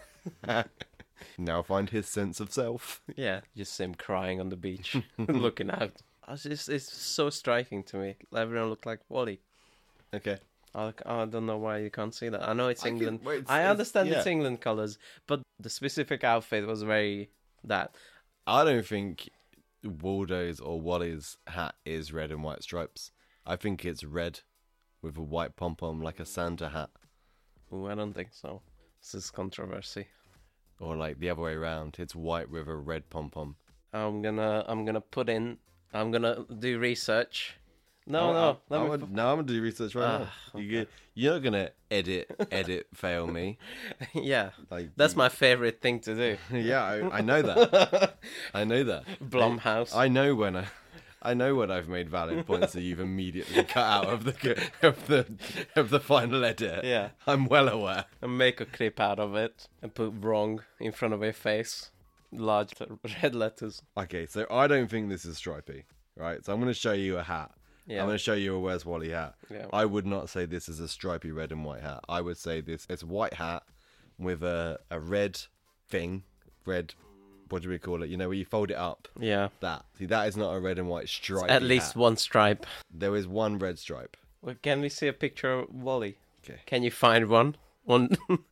Now find his sense of self. Yeah, just him crying on the beach, looking out. It's just, it's so striking to me. Everyone looked like Wally. Okay. I, I don't know why you can't see that. I know it's I can- England. well, it's- I it's- understand it's yeah. England colours, but the specific outfit was very that. I don't think Waldo's or Wally's hat is red and white stripes. I think it's red with a white pom-pom like a Santa hat. Ooh, I don't think so. This is controversy. Or like the other way around. It's white with a red pom-pom. I'm gonna I'm gonna put in. I'm gonna do research. No, I- no. I, let I me would, pu- no, I'm gonna do research right Ah, now. You get, you're not gonna edit, edit, fail me. yeah, Like that's you- my favorite thing to do. Yeah, I, I know that. I know that. Blumhouse. I know when I, I know when I've made valid points that you've immediately cut out of the of the of the final edit. Yeah. I'm well aware. And make a clip out of it and put wrong in front of your face. Large red letters. Okay, so I don't think this is stripy, right? So I'm going to show you a hat. Yeah. I'm going to show you a Where's Wally hat. Yeah. I would not say this is a stripy red and white hat. I would say this it's a white hat with a, a red thing. Red, what do we call it? You know, where you fold it up. Yeah. That. See, that is not a red and white stripe. At least one stripe. There is one red stripe. Well, can we see a picture of Wally? Okay. Can you find one? On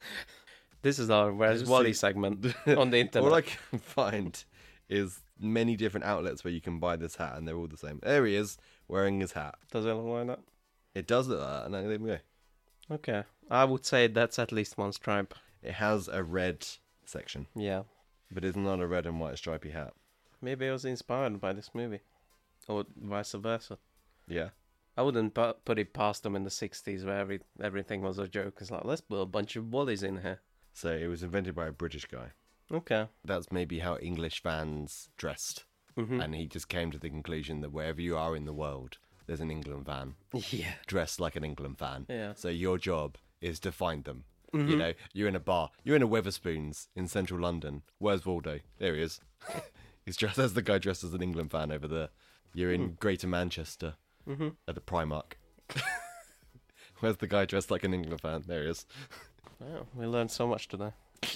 this is our Where's Just Wally see- segment on the internet. All I can find is many different outlets where you can buy this hat, and they're all the same. There he is, wearing his hat. Does it look like that? It does look like that. And there we go. Okay. I would say that's at least one stripe. It has a red section, Yeah. but it's not a red and white stripy hat. Maybe I was inspired by this movie. Or vice versa. Yeah. I wouldn't pu- put it past them in the sixties where every, everything was a joke. It's like, let's put a bunch of Wallies in here. So it was invented by a British guy. Okay. That's maybe how English fans dressed. Mm-hmm. And he just came to the conclusion that wherever you are in the world, there's an England fan. Yeah. Dressed like an England fan. Yeah. So your job is to find them. Mm-hmm. You know, you're in a bar. You're in a Weatherspoons in central London. Where's Waldo? There he is. He's dressed as the guy dressed as an England fan over there. You're in Greater Manchester Mm-hmm. at the Primark. Where's the guy dressed like an England fan? There he is. Wow, we learned so much today.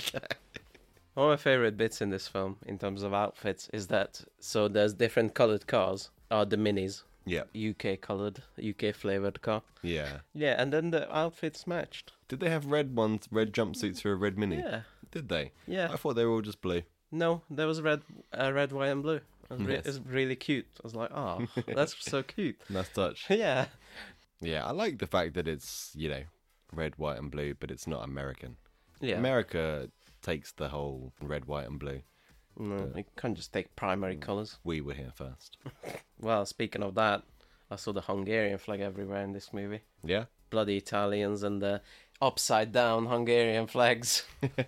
One of my favorite bits in this film, in terms of outfits, is that so there's different colored cars, are the minis, Yeah. U K colored, U K flavored car. Yeah. Yeah, and then the outfits matched. Did they have red ones, red jumpsuits for a red mini? Yeah, Did they? yeah. I thought they were all just blue. No, there was red, uh, red, white, and blue. It was, re- Yes. it was really cute. I was like, oh, that's so cute. Nice touch. Yeah, Yeah, I like the fact that it's, you know, red, white, and blue, but it's not American. Yeah. America takes the whole red, white, and blue. No, you can't just take primary colours. We were here first. Well, speaking of that, I saw the Hungarian flag everywhere in this movie. Yeah? Bloody Italians and the upside down Hungarian flags.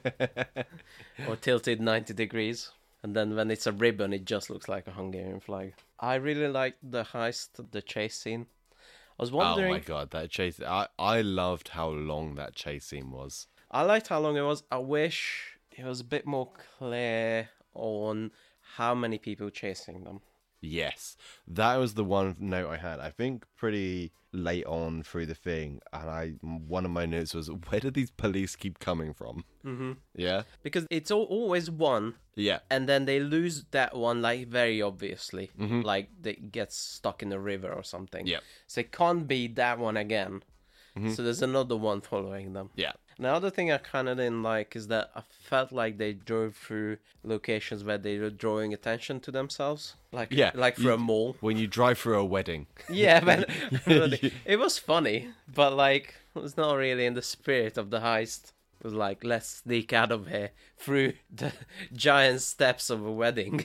Or tilted ninety degrees. And then when it's a ribbon, it just looks like a Hungarian flag. I really liked the heist, the chase scene. I was wondering... Oh my god, that chase... I, I loved how long that chase scene was. I liked how long it was. I wish it was a bit more clear on how many people chasing them. Yes, that was the one note I had. I think pretty late on through the thing, and I one of my notes was, where do these police keep coming from? Mm-hmm. Yeah? Because it's al- always one, Yeah. and then they lose that one, like, very obviously. Mhm. Like, they get stuck in the river or something. Yeah. So it can't be that one again. Mhm. So there's another one following them. Yeah. The other thing I kind of didn't like is that I felt like they drove through locations where they were drawing attention to themselves. Like, Yeah, like for you- a mall. When you drive through a wedding. Yeah, but it was funny, but like it was not really in the spirit of the heist. It was like, let's sneak out of here through the giant steps of a wedding.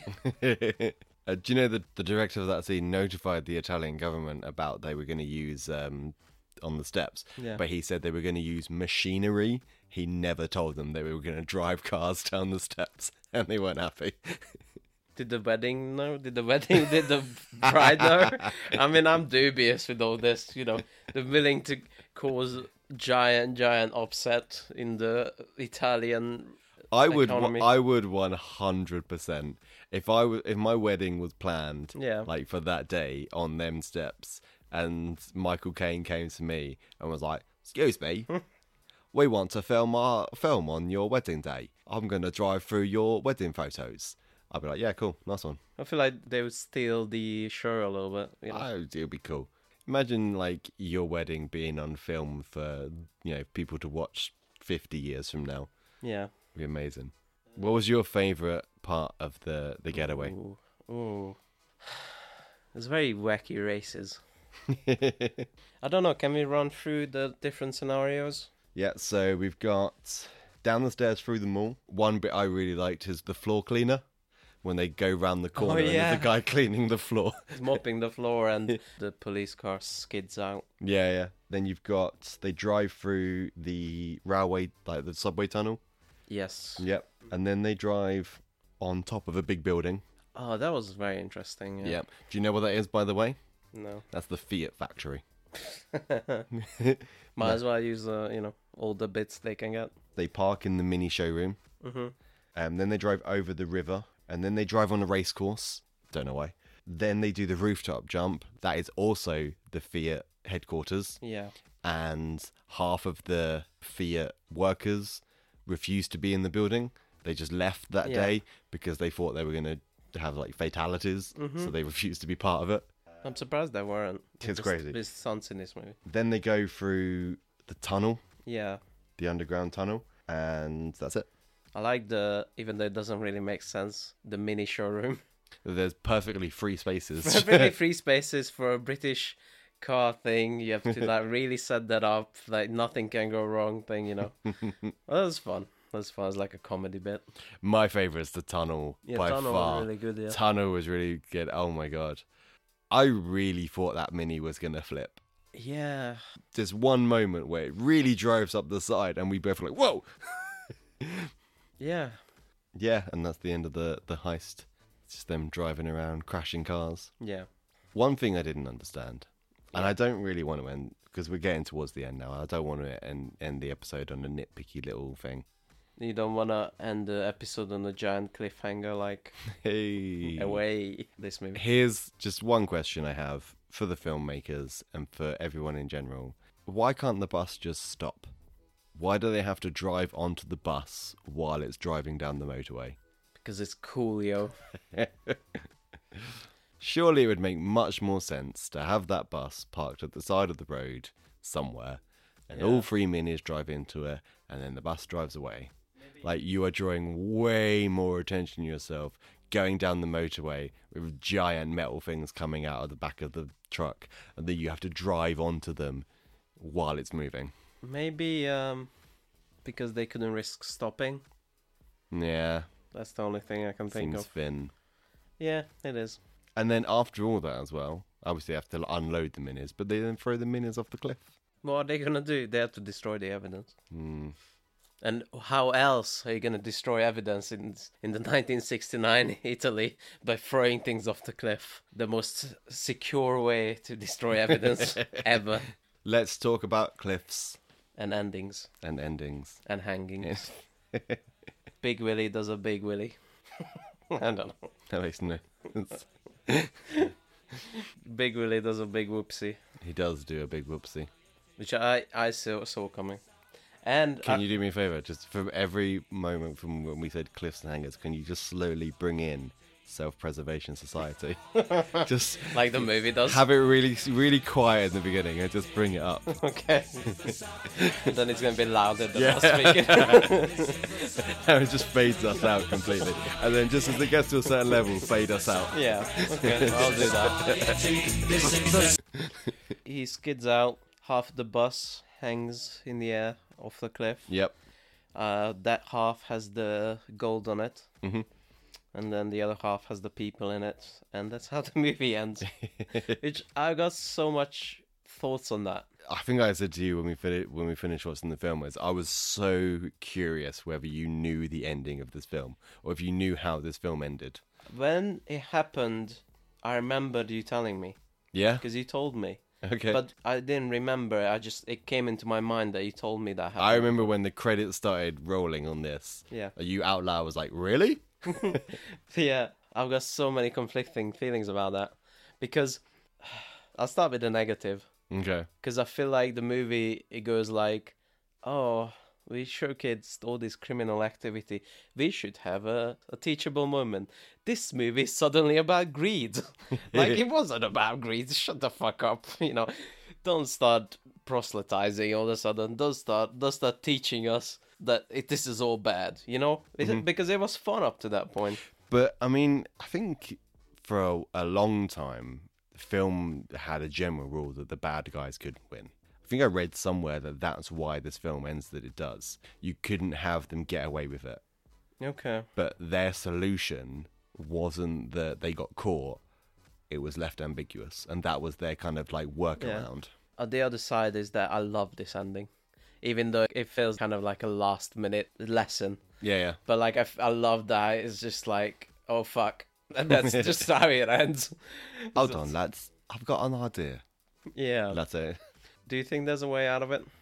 Uh, do you know that the director of that scene notified the Italian government about they were going to use um, on the steps, Yeah. but he said they were going to use machinery. He never told them they were going to drive cars down the steps, and they weren't happy. Did the wedding know? Did the wedding? Did the bride know? I mean, I'm dubious with all this. You know, they're willing to cause giant, giant upset in the Italian. I would, Economy. I would one hundred percent. If I was, if my wedding was planned, Yeah. like for that day on them steps, and Michael Caine came to me and was like, "Excuse me, we want to film our film on your wedding day. I'm going to drive through your wedding photos." I'd be like, "Yeah, cool, nice one." I feel like they would steal the show a little bit. You know? Oh, it'd be cool. Imagine like your wedding being on film for, you know, people to watch fifty years from now. Yeah. It'd be amazing. What was your favourite part of the, the getaway? Ooh. Ooh. It's very wacky races. I don't know. Can we run through the different scenarios? Yeah, so we've got down the stairs through the mall. One bit I really liked is the floor cleaner. When they go round the corner and yeah. there's a guy cleaning the floor. He's mopping the floor and the police car skids out. Yeah, yeah. Then you've got, they drive through the railway, like the subway tunnel. Yes. Yep. And then they drive on top of a big building. Oh, that was very interesting. Yeah. Yep. Do you know what that is, by the way? No. That's the Fiat factory. Might as well use, uh, you know, all the bits they can get. They park in the mini showroom. Mm-hmm. And then they drive over the river. And then they drive on a race course. Don't know why. Then they do the rooftop jump. That is also the Fiat headquarters. Yeah. And half of the Fiat workers refused to be in the building. They just left that Yeah. day because they thought they were going to have like fatalities. Mhm. So they refused to be part of it. I'm surprised they weren't. It's There's- crazy. There's sons in this movie. Then they go through the tunnel, Yeah. the underground tunnel, and that's it. I like the, even though it doesn't really make sense, the mini showroom. There's perfectly free spaces. Really free spaces for a British car thing. You have to like really set that up, like nothing can go wrong thing, you know. Well, that was fun. That was fun. It's like a comedy bit. My favourite is the tunnel Yeah, by tunnel far. was really good. Yeah. Tunnel was really good. Oh my god. I really thought that Mini was going to flip. Yeah. There's one moment where it really drives up the side and we both were like, whoa! Yeah. Yeah, and that's the end of the, the heist. It's just them driving around, crashing cars. Yeah. One thing I didn't understand, and I don't really want to end, because we're getting towards the end now, I don't want to end, end the episode on a nitpicky little thing. You don't want to end the episode on a giant cliffhanger like Hey. away this movie. Here's just one question I have for the filmmakers and for everyone in general. Why can't the bus just stop? Why do they have to drive onto the bus while it's driving down the motorway? Because it's cool, yo. Surely it would make much more sense to have that bus parked at the side of the road somewhere and Yeah. all three minis drive into it and then the bus drives away. Like, you are drawing way more attention to yourself going down the motorway with giant metal things coming out of the back of the truck, and then you have to drive onto them while it's moving. Maybe um, because they couldn't risk stopping. Yeah. That's the only thing I can think Seems of. thin. Yeah, it is. And then after all that as well, obviously they have to unload the minis, but they then throw the minis off the cliff. What are they gonna do? They have to destroy the evidence. Hmm. And how else are you gonna destroy evidence in in the nineteen sixty-nine Italy by throwing things off the cliff? The most secure way to destroy evidence ever. Let's talk about cliffs And endings and endings. and hangings. Big Willie does a Big Willie. I don't know. That makes no sense. Big Willie does a big whoopsie, He does do a big whoopsie. which I I saw, saw coming. And Can I- you do me a favour? Just from every moment from when we said cliffs and hangers, can you just slowly bring in Self-Preservation Society? Just like the movie does. have it really, really quiet in the beginning and just bring it up. Okay. Then it's gonna be louder than Yeah. us speaking. And it just fades us out completely. And then just as it gets to a certain level, fade us out. Yeah. Okay. I'll do that. He skids out. Half the bus hangs in the air off the cliff. Yep. Uh, that half has the gold on it. Mhm. And then the other half has the people in it. And that's how the movie ends. Which I got so much thoughts on that. I think I said to you when we fin- when we finished watching the film was I was so curious whether you knew the ending of this film or if you knew how this film ended. When it happened, I remembered you telling me. Yeah. Because you told me. Okay. But I didn't remember. I just it came into my mind that you told me that happened. I remember when the credits started rolling on this. Yeah. You out loud was like, "Really?" Yeah, I've got so many conflicting feelings about that. Because I'll start with the negative. Okay. Because I feel like the movie, it goes like, oh, we show kids all this criminal activity. We should have a, a teachable moment. This movie is suddenly about greed. Like, it wasn't about greed. Shut the fuck up. You know, don't start proselytizing all of a sudden. Don't start, don't start teaching us that it, this is all bad, you know? It, because it was fun up to that point. But I mean, I think for a, a long time, the film had a general rule that the bad guys couldn't win. I think I read somewhere that that's why this film ends that it does. You couldn't have them get away with it. Okay. But their solution wasn't that they got caught. It was left ambiguous. And that was their kind of like workaround. Uh, the other side is that I love this ending. Even though it feels kind of like a last minute lesson. Yeah, yeah. But like, I, f- I love that. It's just like, oh fuck. And that's just how it ends. Hold on, lads. I've got an idea. Yeah. That's it. Do you think there's a way out of it?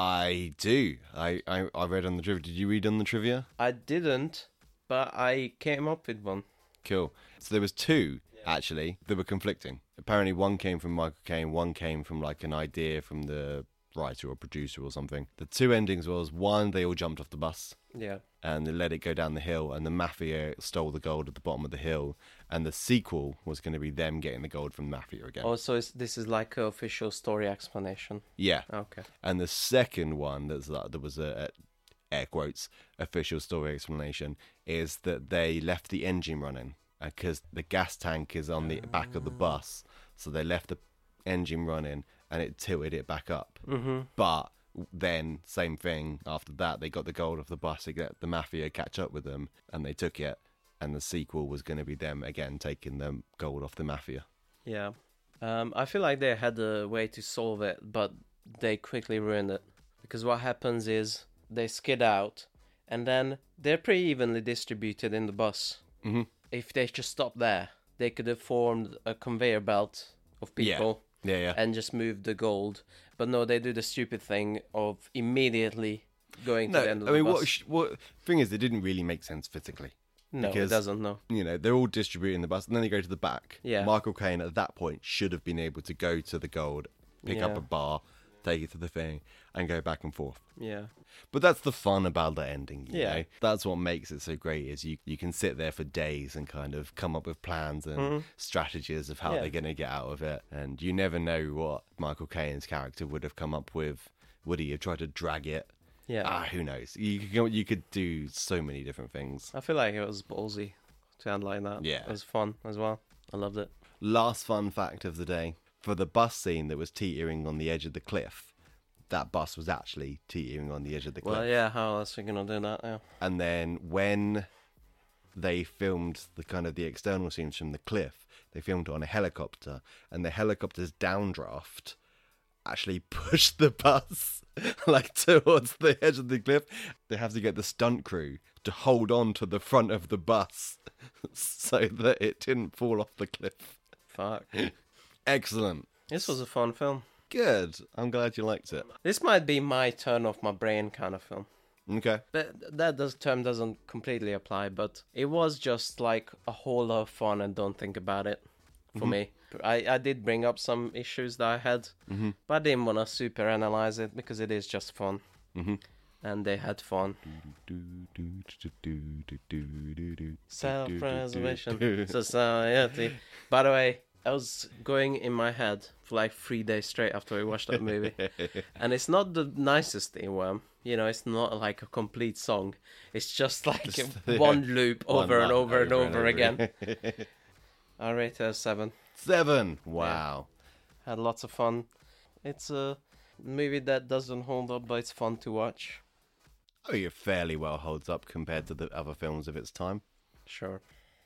I do. I, I, I read on the trivia. Did you read on the trivia? I didn't, but I came up with one. Cool. So there was two, actually, that were conflicting. Apparently one came from Michael Caine, one came from like an idea from the writer or producer or something. The two endings was, one, they all jumped off the bus Yeah. and they let it go down the hill, and the mafia stole the gold at the bottom of the hill, and the sequel was going to be them getting the gold from the mafia again. Oh, so it's, this is like an official story explanation. Yeah. Okay. And the second one that's that there was a, a air quotes official story explanation is that they left the engine running because the gas tank is on the back of the bus, so they left the engine running and it tilted it back up. Mm-hmm. But then same thing after that, they got the gold off the bus to get the mafia catch up with them, and they took it. And the sequel was going to be them again taking the gold off the mafia. Yeah. Um, I feel like they had a way to solve it, but they quickly ruined it. Because what happens is they skid out, and then they're pretty evenly distributed in the bus. Mm-hmm. If they just stopped there, they could have formed a conveyor belt of people Yeah, yeah. and just moved the gold. But no, they do the stupid thing of immediately going No, to the end of I mean, the what, bus. sh- what thing is, it didn't really make sense physically. No, because- it doesn't, no. You know, they're all distributing the bus, and then they go to the back. Yeah. Michael Caine at that point should have been able to go to the gold, pick up Yeah. a bar, take it to the thing, and go back and forth. Yeah. But that's the fun about the ending, you Yeah. know? That's what makes it so great, is you, you can sit there for days and kind of come up with plans and strategies of how Yeah. they're going to get out of it. And you never know what Michael Caine's character would have come up with. Would he have tried to drag it? Yeah. Ah, who knows? You could, go- you could do so many different things. I feel like it was ballsy to end like that. Yeah. It was fun as well. I loved it. Last fun fact of the day. For the bus scene that was teetering on the edge of the cliff, that bus was actually teetering on the edge of the cliff. Well, yeah, how else are we going to do that? Yeah. And then when they filmed the kind of the external scenes from the cliff, they filmed it on a helicopter, and the helicopter's downdraft actually pushed the bus like towards the edge of the cliff. They have to get the stunt crew to hold on to the front of the bus so that it didn't fall off the cliff. Fuck. Excellent. This was a fun film. Good. I'm glad you liked it. This might be my turn off my brain kind of film. Okay. But that does, term doesn't completely apply, but it was just like a whole lot of fun and don't think about it for me. I, I did bring up some issues that I had, mm-hmm. but I didn't want to super analyze it because it is just fun. Mm-hmm. And they had fun. Self-preservation society. By the way, I was going in my head for like three days straight after we watched that movie. And it's not the nicest earworm. You know, it's not like a complete song. It's just like Just, a, yeah. one loop One over and line, over and over, and over again. I rate it a seven. Seven. Wow. Had lots of fun. It's a movie that doesn't hold up, but it's fun to watch. Oh, it fairly well holds up compared to the other films of its time. Sure.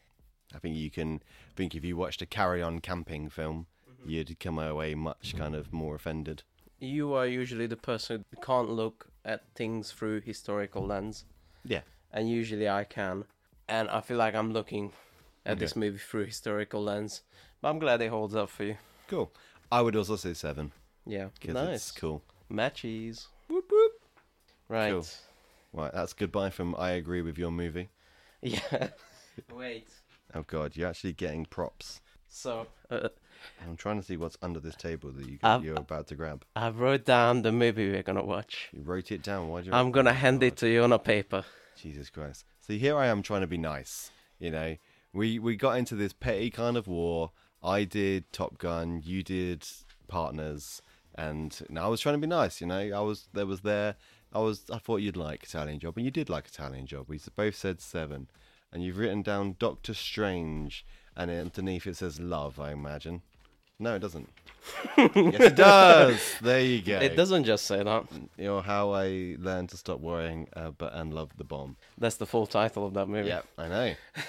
I think you can I think if you watched a Carry On camping film, mm-hmm. you'd come away much kind of more offended. You are usually the person who can't look at things through historical lens. Yeah. And usually I can. And I feel like I'm looking at Okay. this movie through historical lens. But I'm glad it holds up for you. Cool. I would also say seven. Yeah. 'Cause Nice. It's cool. Matchies. Whoop whoop. Right. Cool. Right, that's goodbye from I agree with your movie. Yeah. Wait. Oh god, you're actually getting props. So, uh, I'm trying to see what's under this table that you, Um, you're about to grab. I wrote down the movie we're gonna watch. You wrote it down. Why'd you I'm write gonna it? hand it to you on a paper. Jesus Christ. See, here I am trying to be nice. You know, we, we got into this petty kind of war. I did Top Gun, you did Partners, and no, I was trying to be nice, you know. I was there was there. I was I thought you'd like Italian Job, and you did like Italian Job. We both said seven. And you've written down Doctor Strange, and underneath it says love, I imagine. No, it doesn't. Yes, it does. There you go. It doesn't just say that. You know how I learned to stop worrying uh, but and love the bomb. That's the full title of that movie. Yeah, I know.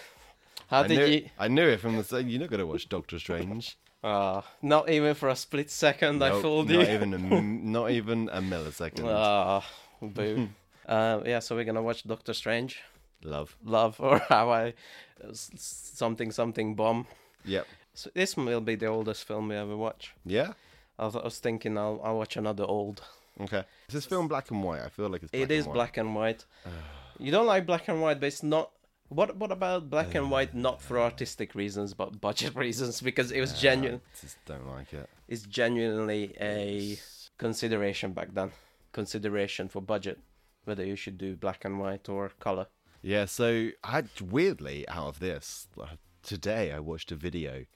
How I did knew, you? I knew it from the say. You're not going to watch Doctor Strange. Ah, not even for a split second I Nope, fooled not you. even a, m- not even a millisecond. Ah, boo. uh, yeah, so we're gonna watch Doctor Strange, Love. Love, or how I s- something something bomb. Yep. So this will be the oldest film we ever watch. Yeah. I was, I was thinking I'll I'll watch another old. Okay. Is this film black and white? I feel like it's. Black It is and white. black and white. You don't like black and white, but it's not. What what about black and white? Not for artistic reasons, but budget reasons, because it was genuine. I just don't like it. It's genuinely a consideration back then. Consideration for budget, whether you should do black and white or color. Yeah. So I had weirdly out of this today, I watched a video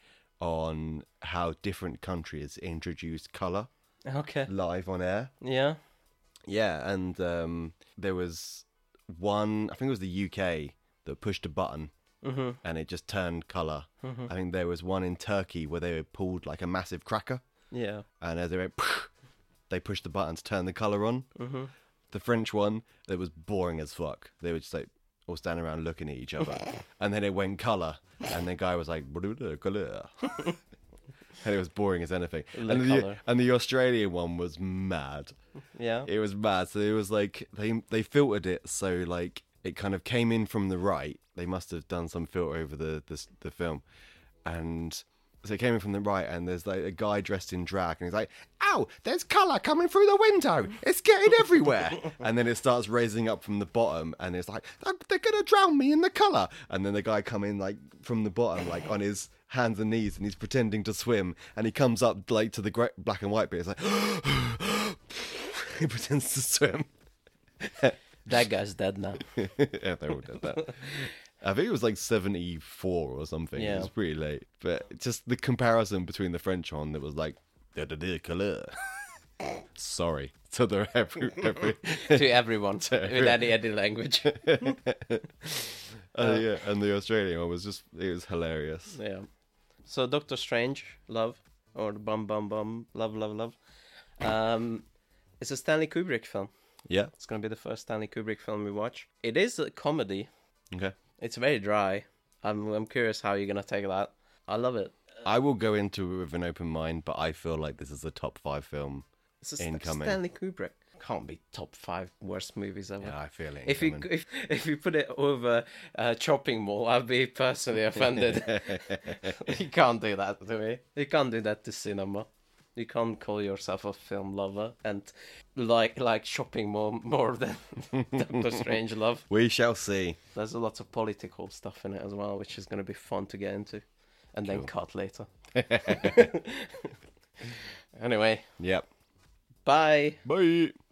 on how different countries introduced color Okay. live on air. Yeah. Yeah, and um, there was one. I think it was the U K that pushed a button Mhm. and it just turned color. I think there was one in Turkey where they pulled like a massive cracker, Yeah. and as they went, they pushed the button to turn the color on. Mm-hmm. The French one, that was boring as fuck. They were just like all standing around looking at each other, and then it went color, and the guy was like, color. And it was boring as anything. Le And the, colour. and the Australian one was mad. Yeah. It was mad. So it was like they they filtered it so like it kind of came in from the right. They must have done some filter over the the, the film, and so it came in from the right. And there's like a guy dressed in drag, and he's like, "Ow, there's colour coming through the window. It's getting everywhere." And then it starts raising up from the bottom, and it's like, "They're gonna drown me in the colour." And then the guy come in like from the bottom, like on his hands and knees, and he's pretending to swim, and he comes up like to the gra- black and white bit. It's like he pretends to swim. That guy's dead now. Yeah, they all did that. I think it was like seventy-four or something. Yeah. It was pretty late. But just the comparison between the French one that was like, da da da color. Sorry to the every, every To everyone To with everyone. any any language. Uh, yeah, and the Australian one was just, it was hilarious. Yeah. So Doctor Strange, love, or Bum Bum Bum, love, love, love. Um, it's a Stanley Kubrick film. Yeah. It's gonna be the first Stanley Kubrick film we watch. It is a comedy. Okay. It's very dry. I'm I'm curious how you're gonna take that. I love it. I will go into it with an open mind, but I feel like this is the top five film. It's a St- Incoming. Stanley Kubrick. Can't be top five worst movies ever. Yeah, I feel it. If you incoming. if if you put it over uh, Chopping Mall, I'd be personally offended. You can't do that to me. You can't do that to cinema. You can't call yourself a film lover and like like Shopping Mall more than Doctor Strange love. We shall see. There's a lot of political stuff in it as well, which is going to be fun to get into, and then Cool. cut later. Anyway, Yep. bye. Bye.